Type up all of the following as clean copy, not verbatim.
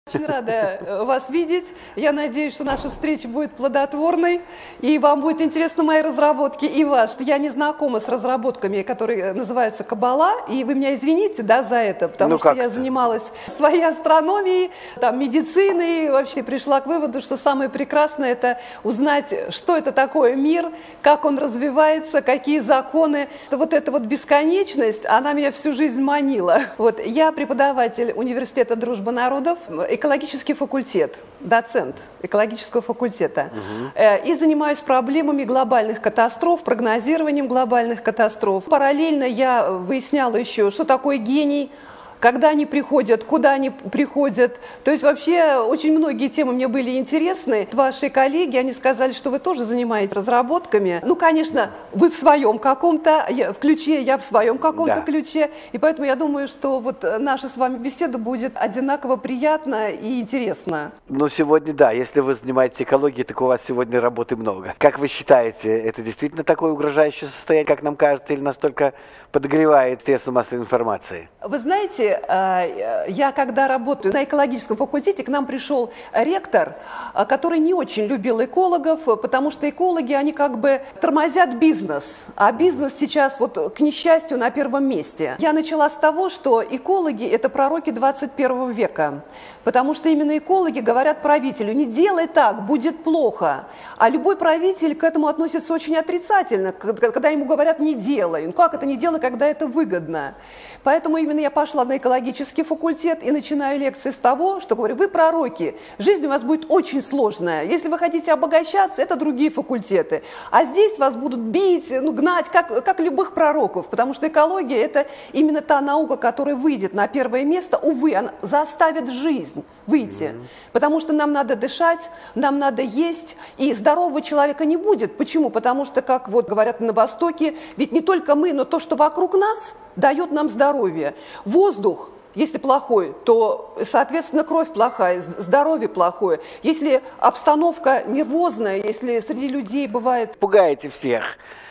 Очень рада вас видеть. Я надеюсь, что наша встреча будет плодотворной, и вам будет интересны мои разработки, и вас. Я не знакома с разработками, которые называются Каббала, и вы меня извините, да, за это, потому что я занималась своей астрономией, там, медициной, и вообще пришла к выводу, что самое прекрасное – это узнать, что это такое мир, как он развивается, какие законы. Вот эта вот бесконечность, она меня всю жизнь манила. Вот, я преподаватель Университета Дружбы Народов, экологический факультет, доцент экологического факультета. И занимаюсь проблемами глобальных катастроф, прогнозированием глобальных катастроф. Параллельно я выясняла еще, что такое гений, когда они приходят, куда они приходят. То есть вообще очень многие темы мне были интересны. Ваши коллеги, они сказали, что вы тоже занимаетесь разработками. Ну, конечно, вы в своем каком-то ключе, я в своем каком-то ключе. И поэтому я думаю, что вот наша с вами беседа будет одинаково приятна и интересна. Ну, сегодня да. Если вы занимаетесь экологией, так у вас сегодня работы много. Как вы считаете, это действительно такое угрожающее состояние, как нам кажется, или настолько подогревает средства массовой информации? Вы знаете, я когда работаю на экологическом факультете, к нам пришел ректор, который не очень любил экологов, потому что экологи, они как бы тормозят бизнес, а бизнес сейчас, вот, к несчастью, на первом месте. Я начала с того, что экологи – это пророки 21 века, потому что именно экологи говорят правителю: не делай так, будет плохо. А любой правитель к этому относится очень отрицательно, когда ему говорят: не делай. Ну как это не делай, когда это выгодно? Поэтому именно я пошла на экологический факультет и начинаю лекции с того, что говорю: вы пророки, жизнь у вас будет очень сложная. Если вы хотите обогащаться, это другие факультеты. А здесь вас будут бить, ну, гнать, как любых пророков, потому что экология – это именно та наука, которая выйдет на первое место. Увы, она заставит жизнь выйти, потому что нам надо дышать, нам надо есть, и здорового человека не будет. Почему? Потому что, как вот говорят на Востоке, ведь не только мы, но то, что вокруг нас, дает нам здоровье. Воздух, если плохой, то, соответственно, кровь плохая, здоровье плохое. Если обстановка нервозная, если среди людей бывает... Пугаете всех,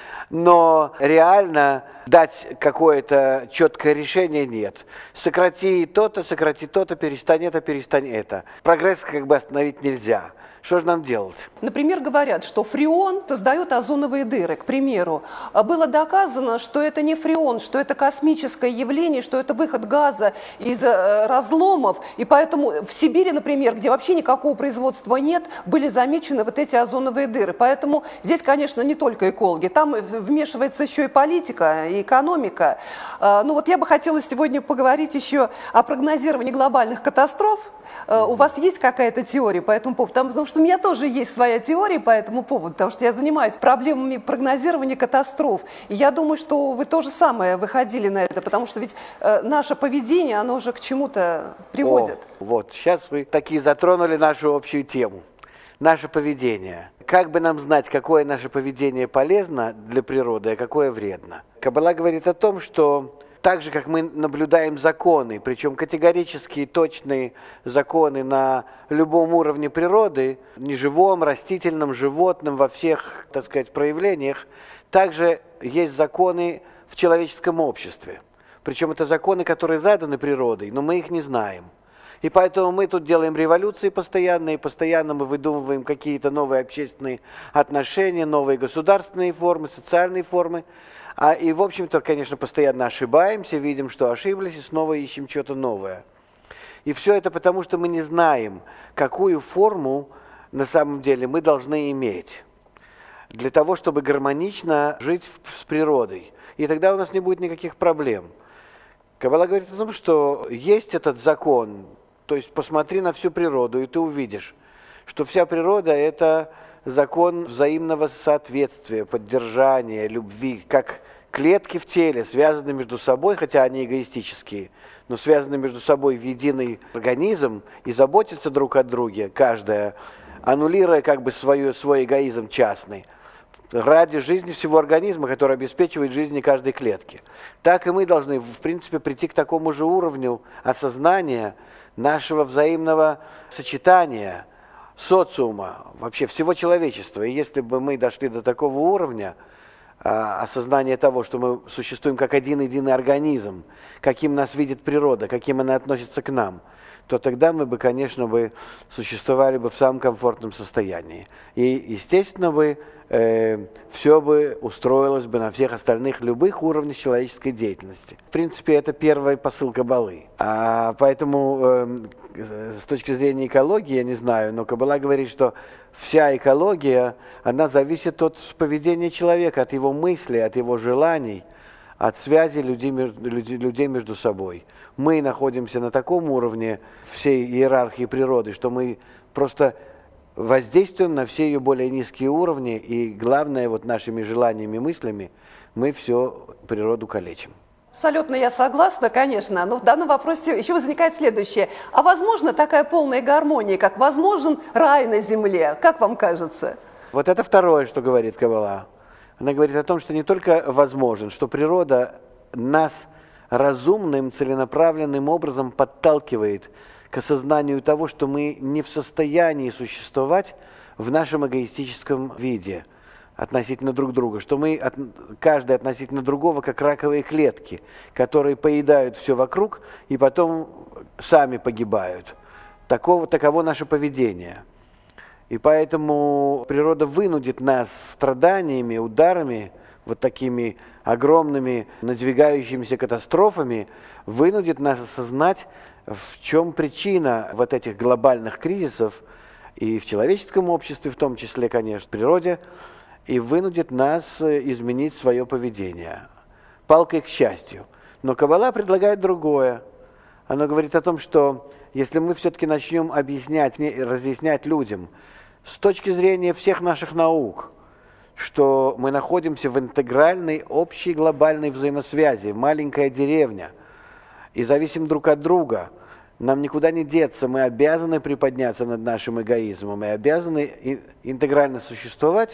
но реально дать какое-то четкое решение нет. Сократи то-то, перестань это, перестань это. Прогресс как бы остановить нельзя. Что же нам делать? Например, говорят, что фреон создает озоновые дыры, к примеру. Было доказано, что это не фреон, что это космическое явление, что это выход газа из разломов. И поэтому в Сибири, например, где вообще никакого производства нет, были замечены вот эти озоновые дыры. Поэтому здесь, конечно, не только экологи, там вмешивается еще и политика, и экономика. Ну вот я бы хотела сегодня поговорить еще о прогнозировании глобальных катастроф. У вас есть какая-то теория по этому поводу? Потому что у меня тоже есть своя теория по этому поводу, потому что я занимаюсь проблемами прогнозирования катастроф. И я думаю, что вы то же самое выходили на это, потому что ведь наше поведение, оно уже к чему-то приводит. Вот, сейчас вы такие затронули нашу общую тему. Наше поведение. Как бы нам знать, какое наше поведение полезно для природы, а какое вредно? Каббала говорит о том, что так же, как мы наблюдаем законы, причем категорические, точные законы на любом уровне природы, неживом, растительном, животном, во всех, так сказать, проявлениях, также есть законы в человеческом обществе. Причем это законы, которые заданы природой, но мы их не знаем. И поэтому мы тут делаем революции постоянно, и постоянно мы выдумываем какие-то новые общественные отношения, новые государственные формы, социальные формы. И, в общем-то, конечно, постоянно ошибаемся, видим, что ошиблись, и снова ищем что-то новое. И все это потому, что мы не знаем, какую форму на самом деле мы должны иметь для того, чтобы гармонично жить с природой. И тогда у нас не будет никаких проблем. Каббала говорит о том, что есть этот закон, то есть посмотри на всю природу, и ты увидишь, что вся природа – это закон взаимного соответствия, поддержания, любви, как клетки в теле связаны между собой, хотя они эгоистические, но связаны между собой в единый организм и заботятся друг о друге, каждая, аннулируя как бы свой эгоизм частный, ради жизни всего организма, который обеспечивает жизнь каждой клетки. Так и мы должны, в принципе, прийти к такому же уровню осознания нашего взаимного сочетания, социума, вообще всего человечества. И если бы мы дошли до такого уровня осознания того, что мы существуем как один единый организм, каким нас видит природа, каким она относится к нам, то тогда мы бы, конечно, существовали бы в самом комфортном состоянии. И, естественно, все бы устроилось бы на всех остальных любых уровнях человеческой деятельности. В принципе, это первый посыл Каббалы. Поэтому с точки зрения экологии, я не знаю, но Каббала говорит, что вся экология, она зависит от поведения человека, от его мыслей, от его желаний, от связи людей между собой. Мы находимся на таком уровне всей иерархии природы, что мы просто воздействуем на все ее более низкие уровни, и главное, нашими желаниями и мыслями мы всю природу калечим. Абсолютно я согласна, конечно, но в данном вопросе еще возникает следующее. А возможно такая полная гармония, как возможен рай на земле? Как вам кажется? Вот это второе, что говорит Каббала. Она говорит о том, что не только возможен, что природа нас разумным, целенаправленным образом подталкивает к осознанию того, что мы не в состоянии существовать в нашем эгоистическом виде относительно друг друга, что мы каждый относительно другого как раковые клетки, которые поедают все вокруг и потом сами погибают. Таково наше поведение. И поэтому природа вынудит нас страданиями, ударами, такими огромными надвигающимися катастрофами, вынудит нас осознать, в чем причина этих глобальных кризисов, и в человеческом обществе в том числе, конечно, в природе, и вынудит нас изменить свое поведение. Палкой к счастью. Но Каббала предлагает другое. Она говорит о том, что если мы все-таки начнем разъяснять людям с точки зрения всех наших наук, что мы находимся в интегральной, общей, глобальной взаимосвязи, маленькая деревня, и зависим друг от друга, нам никуда не деться, мы обязаны приподняться над нашим эгоизмом, и обязаны интегрально существовать.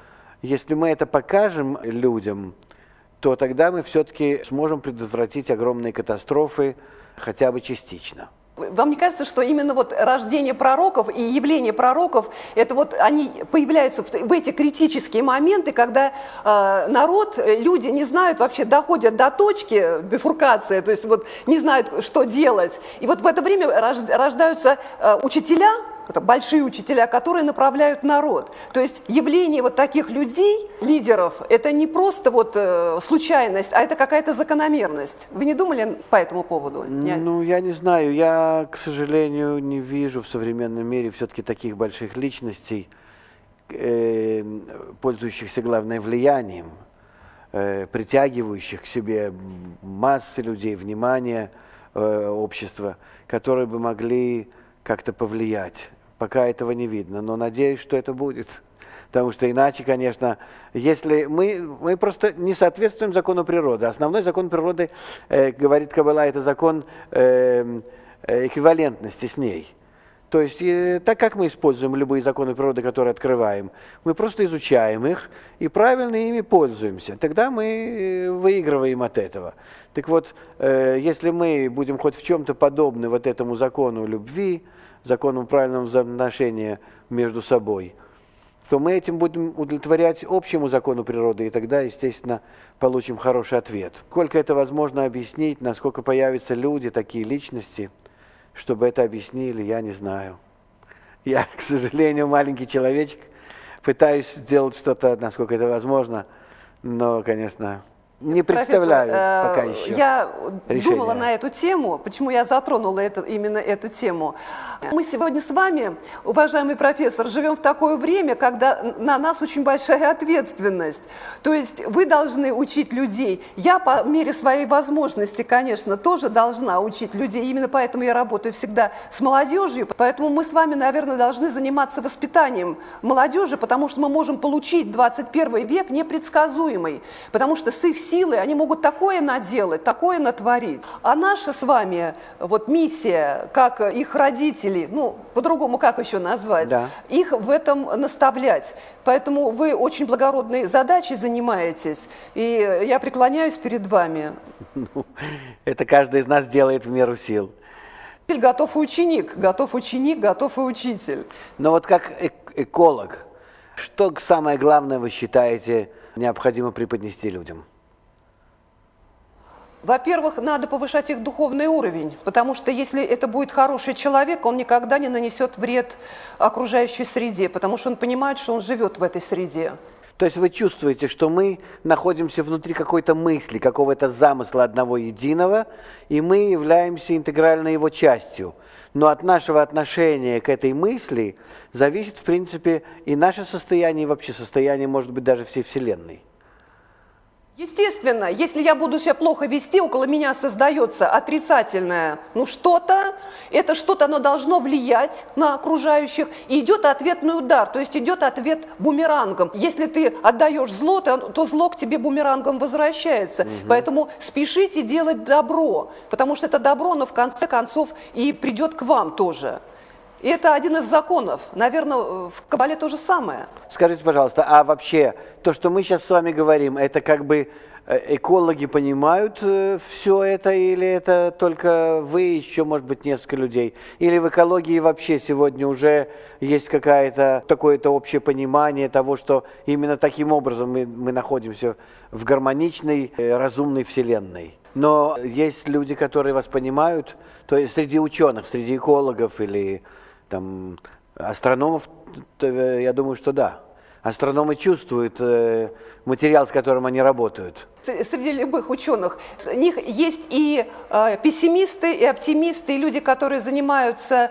Если мы это покажем людям, то тогда мы все-таки сможем предотвратить огромные катастрофы хотя бы частично. Вам не кажется, что именно рождение пророков и явление пророков, это они появляются в эти критические моменты, когда народ, люди не знают вообще, доходят до точки бифуркации, то есть не знают, что делать. И в это время рождаются учителя, это большие учителя, которые направляют народ. То есть явление таких людей, лидеров, это не просто случайность, а это какая-то закономерность. Вы не думали по этому поводу? Я не знаю. Я, к сожалению, не вижу в современном мире все-таки таких больших личностей, пользующихся, главное, влиянием, притягивающих к себе массы людей, внимание общества, которые бы могли как-то повлиять. Пока этого не видно, но надеюсь, что это будет. Потому что иначе, конечно, если мы просто не соответствуем закону природы. Основной закон природы, говорит Каббала, это закон эквивалентности с ней. То есть, так как мы используем любые законы природы, которые открываем, мы просто изучаем их и правильно ими пользуемся. Тогда мы выигрываем от этого. Так вот, если мы будем хоть в чем-то подобны этому закону любви, закону правильного взаимоотношения между собой, то мы этим будем удовлетворять общему закону природы, и тогда, естественно, получим хороший ответ. Сколько это возможно объяснить, насколько появятся люди, такие личности, чтобы это объяснили, я не знаю. Я, к сожалению, маленький человечек, пытаюсь сделать что-то, насколько это возможно, но, конечно, не представляю пока еще. Я думала на эту тему, почему я затронула именно эту тему. Мы сегодня с вами, уважаемый профессор, живем в такое время, когда на нас очень большая ответственность. То есть вы должны учить людей. Я по мере своей возможности, конечно, тоже должна учить людей. Именно поэтому я работаю всегда с молодежью. Поэтому мы с вами, наверное, должны заниматься воспитанием молодежи, потому что мы можем получить 21 век непредсказуемый. Потому что с их силы они могут такое наделать, такое натворить. А наша с вами миссия, как их родителей, по-другому как еще назвать, да, их в этом наставлять. Поэтому вы очень благородной задачей занимаетесь, и я преклоняюсь перед вами. Это каждый из нас делает в меру сил. Готов и ученик, готов ученик, готов и учитель. Но как эколог, что самое главное вы считаете необходимо преподнести людям? Во-первых, надо повышать их духовный уровень, потому что если это будет хороший человек, он никогда не нанесет вред окружающей среде, потому что он понимает, что он живет в этой среде. То есть вы чувствуете, что мы находимся внутри какой-то мысли, какого-то замысла одного единого, и мы являемся интегральной его частью. Но от нашего отношения к этой мысли зависит, в принципе, и наше состояние, и вообще состояние, может быть, даже всей Вселенной. Естественно, если я буду себя плохо вести, около меня создается отрицательное, что-то, это что-то, оно должно влиять на окружающих, и идет ответный удар, то есть идет ответ бумерангом. Если ты отдаешь зло, то зло к тебе бумерангом возвращается. Поэтому спешите делать добро, потому что это добро, оно в конце концов и придет к вам тоже. И это один из законов. Наверное, в Кабале то же самое. Скажите, пожалуйста, а вообще то, что мы сейчас с вами говорим, это как бы экологи понимают все это, или это только вы, еще, может быть, несколько людей? Или в экологии вообще сегодня уже есть какое-то такое-то общее понимание того, что именно таким образом мы находимся в гармоничной, разумной вселенной? Но есть люди, которые вас понимают, то есть среди ученых, среди экологов или там астрономов, я думаю, что да. Астрономы чувствуют материал, с которым они работают. Среди любых ученых у них есть и пессимисты, и оптимисты, и люди, которые занимаются,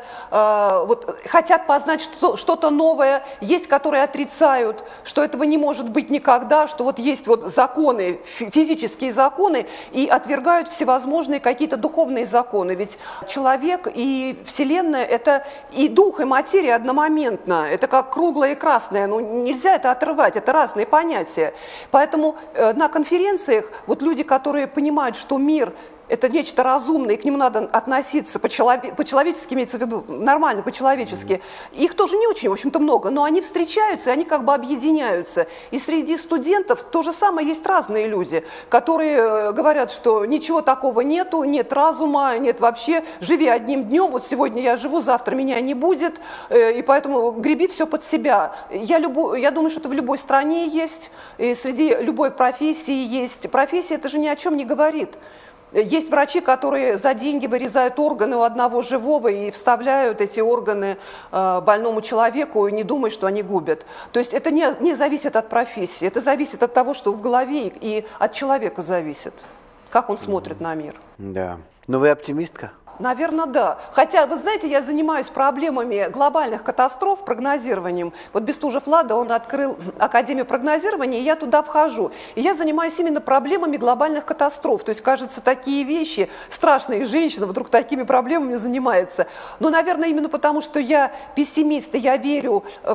хотят познать что-то новое, есть, которые отрицают, что этого не может быть никогда, что есть законы, физические законы, и отвергают всевозможные какие-то духовные законы. Ведь человек и Вселенная – это и дух, и материя одномоментно, это как круглое и красное, нельзя это отрывать, это разные понятия. Поэтому на конференциях люди, которые понимают, что мир – это нечто разумное, и к нему надо относиться по-человечески, имеется в виду, нормально, по-человечески. Их тоже не очень, в общем-то, много, но они встречаются, и они как бы объединяются. И среди студентов то же самое, есть разные люди, которые говорят, что ничего такого нету, нет разума, нет вообще, живи одним днем, сегодня я живу, завтра меня не будет, и поэтому греби все под себя. Я думаю, что это в любой стране есть, и среди любой профессии есть. Профессия это же ни о чем не говорит. Есть врачи, которые за деньги вырезают органы у одного живого и вставляют эти органы больному человеку и не думают, что они губят. То есть это не зависит от профессии, это зависит от того, что в голове, и от человека зависит, как он смотрит на мир. Да. Но вы оптимистка? Наверное, да. Хотя, вы знаете, я занимаюсь проблемами глобальных катастроф, прогнозированием. Бестужев Лада, он открыл Академию прогнозирования, и я туда вхожу. И я занимаюсь именно проблемами глобальных катастроф. То есть, кажется, такие вещи, страшные, женщина вдруг такими проблемами занимается. Но, наверное, именно потому, что я пессимист, и я верю в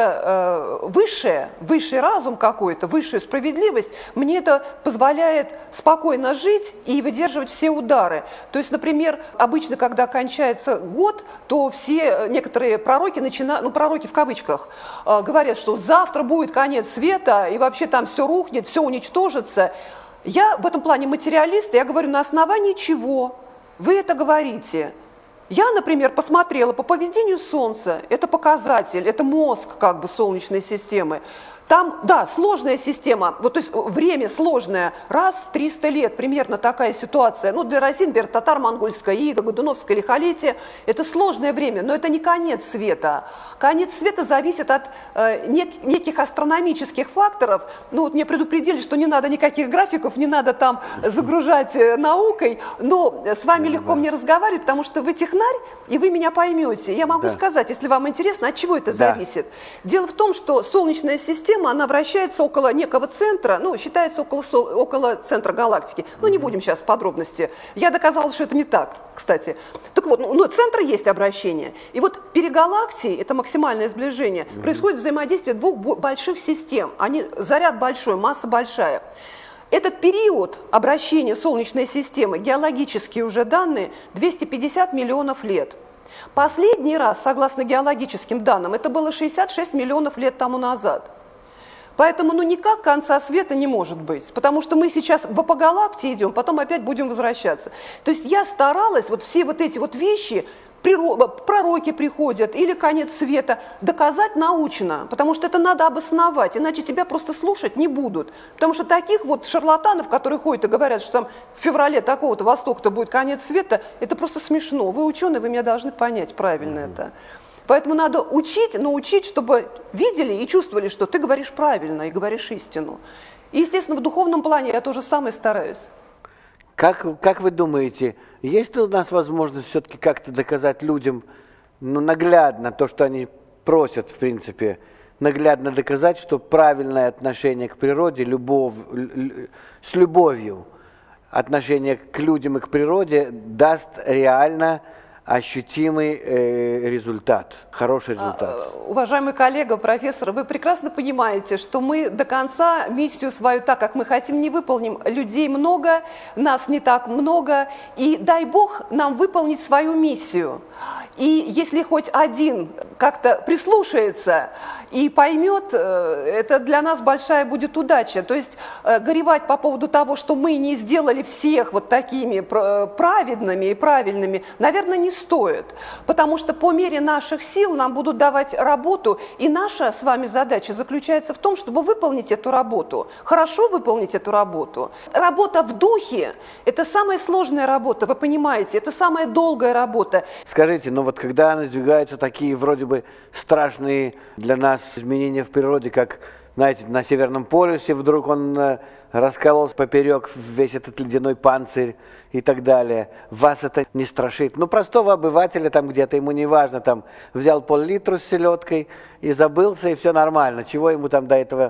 что-то высшее, высший разум какой-то, высшую справедливость, мне это позволяет спокойно жить и выдерживать все удары. То есть, например, обычно, когда кончается год, то некоторые пророки начинают, пророки в кавычках, говорят, что завтра будет конец света, и вообще там все рухнет, все уничтожится. Я в этом плане материалист, я говорю, на основании чего вы это говорите? Я, например, посмотрела по поведению Солнца, это показатель, это мозг как бы Солнечной системы. Там, да, сложная система, то есть время сложное, раз в 300 лет примерно такая ситуация. Для России, например, татаро-монгольская ига, годуновское лихолетие, это сложное время, но это не конец света. Конец света зависит от неких астрономических факторов. Мне предупредили, что не надо никаких графиков, не надо там загружать наукой, но с вами легко мне разговаривать, потому что вы технарь, и вы меня поймете. Я могу сказать, если вам интересно, от чего это зависит. Дело в том, что Солнечная система, она вращается около некого центра, считается около центра галактики. Не будем сейчас в подробности. Я доказала, что это не так, кстати. Так вот, центр есть обращение. И перигалактии, это максимальное сближение, происходит взаимодействие двух больших систем. Заряд большой, масса большая. Этот период обращения Солнечной системы, геологические уже данные, 250 миллионов лет. Последний раз, согласно геологическим данным, это было 66 миллионов лет тому назад. Поэтому никак конца света не может быть, потому что мы сейчас в апогалакте идем, потом опять будем возвращаться. То есть я старалась все эти вещи пророки приходят или конец света, доказать научно, потому что это надо обосновать, иначе тебя просто слушать не будут. Потому что таких вот шарлатанов, которые ходят и говорят, что там в феврале такого-то востока-то будет конец света, это просто смешно. Вы ученые, вы меня должны понять правильно это. Поэтому надо учить, научить, чтобы видели и чувствовали, что ты говоришь правильно и говоришь истину. И, естественно, в духовном плане я тоже самое стараюсь. Как вы думаете, есть ли у нас возможность все-таки как-то доказать людям, ну, наглядно, то, что они просят, в принципе, наглядно доказать, что правильное отношение к природе, с любовью отношение к людям и к природе даст реально ощутимый результат, хороший результат? Уважаемый коллега, профессор, вы прекрасно понимаете, что мы до конца миссию свою так, как мы хотим, не выполним. Людей много, нас не так много, и дай Бог нам выполнить свою миссию. И если хоть один как-то прислушается и поймет, это для нас большая будет удача. То есть горевать по поводу того, что мы не сделали всех вот такими праведными и правильными, наверное, не стоит. Потому что по мере наших сил нам будут давать работу, и наша с вами задача заключается в том, чтобы выполнить эту работу, хорошо выполнить эту работу. Работа в духе – это самая сложная работа, вы понимаете, это самая долгая работа. Скажите, ну вот когда надвигаются такие вроде бы страшные для нас изменения в природе, как, знаете, на Северном полюсе вдруг он раскололся поперек весь этот ледяной панцирь и так далее, вас это не страшит? Ну, простого обывателя там где-то, ему не важно, там взял пол-литра с селедкой и забылся, и все нормально, чего ему там до этого?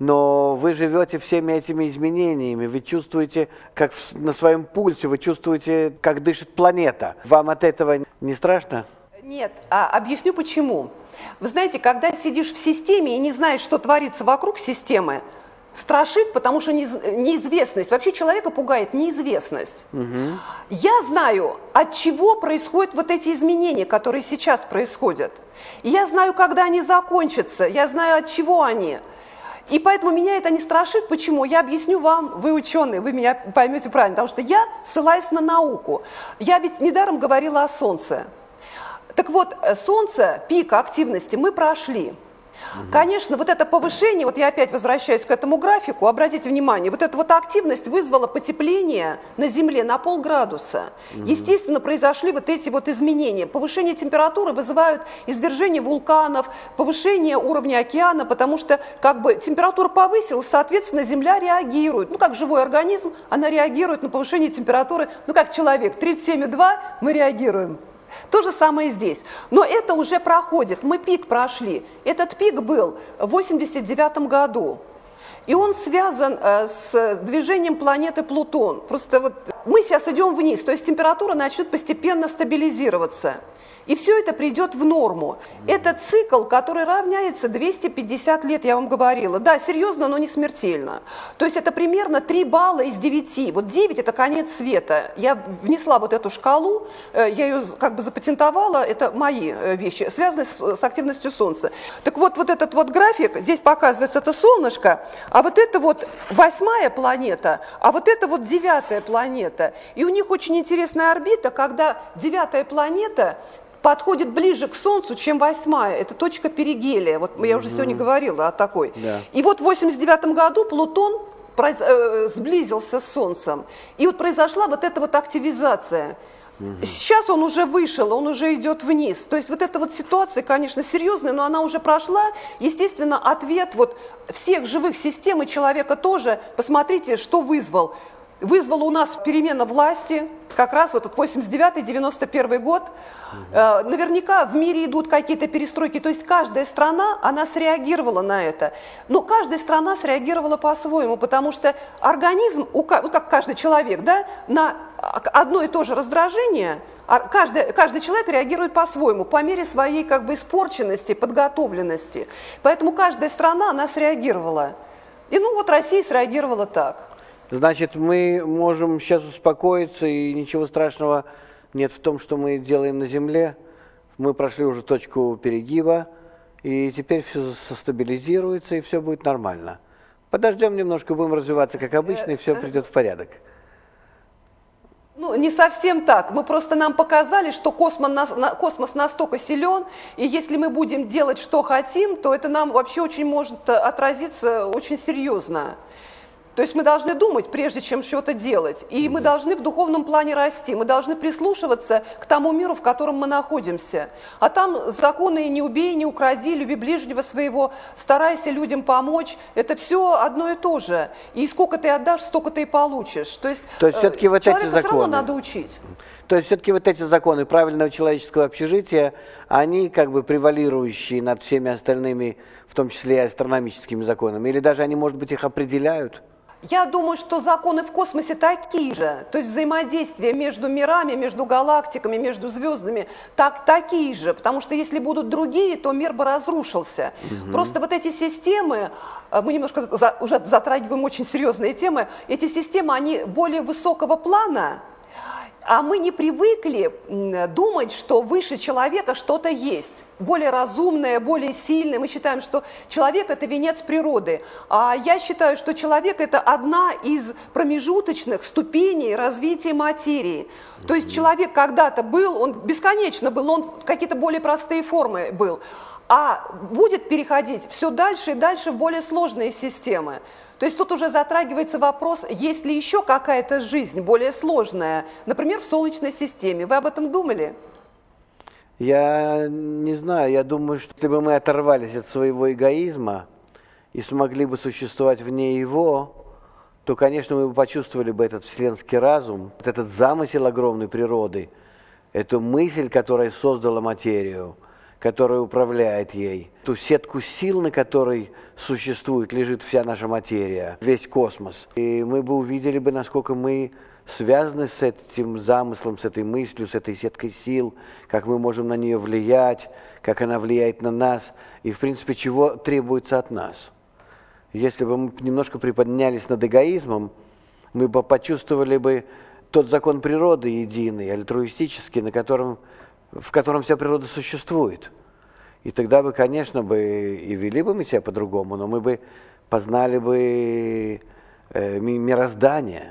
Но вы живете всеми этими изменениями, вы чувствуете, как на своем пульсе, вы чувствуете, как дышит планета. Вам от этого не страшно? Нет, объясню почему. Вы знаете, когда сидишь в системе и не знаешь, что творится вокруг системы, страшит, потому что неизвестность. Вообще человека пугает неизвестность. Угу. Я знаю, от чего происходят вот эти изменения, которые сейчас происходят. И я знаю, когда они закончатся, я знаю, от чего они. И поэтому меня это не страшит. Почему? Я объясню вам, вы ученые, вы меня поймете правильно, потому что я ссылаюсь на науку. Я ведь недаром говорила о Солнце. Так вот, Солнце, пик активности мы прошли. Конечно, вот это повышение, вот я опять возвращаюсь к этому графику, обратите внимание, вот эта вот активность вызвала потепление на Земле на 0,5 градуса. Естественно, произошли вот эти вот изменения. Повышение температуры вызывают извержение вулканов, повышение уровня океана, потому что как бы температура повысилась, соответственно, Земля реагирует. Ну, как живой организм, она реагирует на повышение температуры, ну, как человек, 37,2 мы реагируем. То же самое и здесь. Но это уже проходит, мы пик прошли. Этот пик был в 1989 году. И он связан с движением планеты Плутон. Просто вот мы сейчас идем вниз, то есть температура начнет постепенно стабилизироваться. И все это придет в норму. Это цикл, который равняется 250 лет, я вам говорила. Да, серьезно, но не смертельно. То есть это примерно 3 балла из 9. Вот 9 – это конец света. Я внесла вот эту шкалу, я ее как бы запатентовала, это мои вещи, связанные с активностью Солнца. Так вот, вот этот вот график, здесь показывается это солнышко, а вот это вот 8-я планета, а вот это вот 9-я планета. И у них очень интересная орбита, когда 9-я планета подходит ближе к Солнцу, чем 8-я. Это точка перигелия. Вот я уже сегодня говорила о такой. Да. И вот в 1989 году Плутон сблизился с Солнцем. И вот произошла вот эта вот активизация. Сейчас он уже вышел, он уже идет вниз. То есть вот эта вот ситуация, конечно, серьезная, но она уже прошла. Естественно, ответ вот всех живых систем и человека тоже. Посмотрите, что вызвал. Вызвала у нас перемена власти, как раз вот 89-91 год. Наверняка в мире идут какие-то перестройки, то есть каждая страна, она среагировала на это. Но каждая страна среагировала по-своему, потому что организм, вот как каждый человек, да, на одно и то же раздражение, каждый человек реагирует по-своему, по мере своей как бы испорченности, подготовленности. Поэтому каждая страна, она среагировала. И ну вот Россия среагировала так. Значит, мы можем сейчас успокоиться, и ничего страшного нет в том, что мы делаем на Земле. Мы прошли уже точку перегиба, и теперь все стабилизируется, и все будет нормально. Подождем немножко, будем развиваться как обычно, и все придет в порядок. Ну, не совсем так. Мы просто нам показали, что космос настолько силен, и если мы будем делать, что хотим, то это нам вообще очень может отразиться очень серьезно. То есть мы должны думать, прежде чем что-то делать. И мы должны в духовном плане расти. Мы должны прислушиваться к тому миру, в котором мы находимся. А там законы «не убей, не укради», «люби ближнего своего», «старайся людям помочь». Это все одно и то же. И сколько ты отдашь, столько ты и получишь. То есть все-таки вот эти законы, все равно надо учить. То есть все-таки вот эти законы правильного человеческого общежития, они как бы превалирующие над всеми остальными, в том числе и астрономическими законами? Или даже они, может быть, их определяют? Я думаю, что законы в космосе такие же, то есть взаимодействие между мирами, между галактиками, между звездами такие же, потому что если будут другие, то мир бы разрушился. Просто вот эти системы, мы немножко уже затрагиваем очень серьезные темы, эти системы, они более высокого плана, а мы не привыкли думать, что выше человека что-то есть, более разумное, более сильное. Мы считаем, что человек – это венец природы. А я считаю, что человек – это одна из промежуточных ступеней развития материи. То есть человек когда-то был, он бесконечно был, но он какие-то более простые формы был. А будет переходить все дальше и дальше в более сложные системы. То есть тут уже затрагивается вопрос, есть ли еще какая-то жизнь более сложная, например, в Солнечной системе. Вы об этом думали? Я не знаю, я думаю, что если бы мы оторвались от своего эгоизма и смогли бы существовать вне его, то, конечно, мы бы почувствовали бы этот вселенский разум, этот замысел огромной природы, эту мысль, которая создала материю, которая управляет ей, ту сетку сил, на которой существует, лежит вся наша материя, весь космос. И мы бы увидели бы, насколько мы связаны с этим замыслом, с этой мыслью, с этой сеткой сил, как мы можем на нее влиять, как она влияет на нас, и, в принципе, чего требуется от нас. Если бы мы немножко приподнялись над эгоизмом, мы бы почувствовали бы тот закон природы единый, альтруистический, в котором вся природа существует. И тогда бы, конечно, и вели бы мы себя по-другому, но мы бы познали бы мироздание.